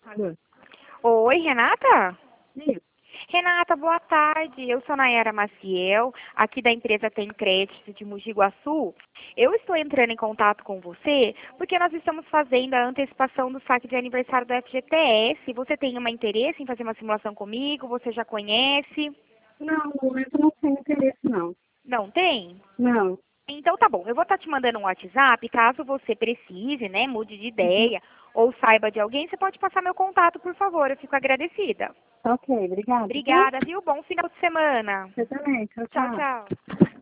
Alô? Oi, Renata? Isso. Renata, boa tarde. Eu sou Nayara Maciel, aqui da empresa Tem Crédito de Mogi Guaçu. Eu estou entrando em contato com você porque nós estamos fazendo a antecipação do saque de aniversário do FGTS. Você tem uma interesse em fazer uma simulação comigo? Você já conhece? Não, no momento não tenho interesse, não. Não tem? Não. Então tá bom, eu vou estar te mandando um WhatsApp, caso você precise, né, mude de Uhum. ideia ou saiba de alguém, você pode passar meu contato, por favor, eu fico agradecida. Ok, obrigada, viu? Obrigada, viu? Bom final de semana. Você também. Tchau, Tchau, tchau. tchau.